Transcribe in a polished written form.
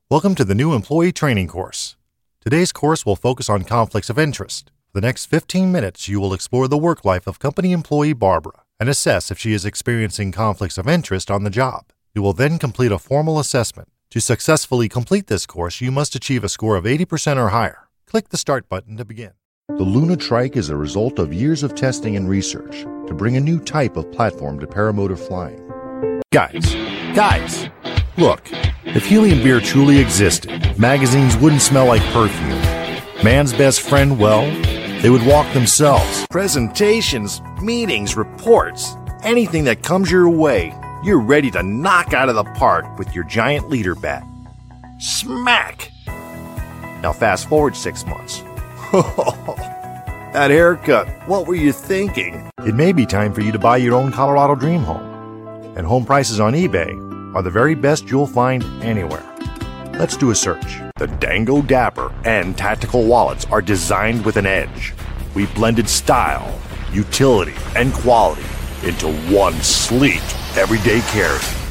Welcome to the new employee training course. Today's course will focus on conflicts of interest. For the next 15 minutes, you will explore the work life of company employee Barbara and assess if she is experiencing conflicts of interest on the job. You will then complete a formal assessment. To successfully complete this course, you must achieve a score of 80% or higher. Click the Start button to begin. The Luna Trike is a result of years of testing and research to bring a new type of platform to paramotor flying. Guys, look, if helium beer truly existed, magazines wouldn't smell like perfume. Man's best friend, well, they would walk themselves. Presentations, meetings, reports, anything that comes your way, you're ready to knock out of the park with your giant leader bat. Smack! Now fast forward 6 months. That haircut, what were you thinking? It may be time for you to buy your own Colorado dream home. And home prices on eBay are the very best you'll find anywhere. Let's do a search. The Dango Dapper and Tactical wallets are designed with an edge. We blended style, utility, and quality into one sleek, everyday carry.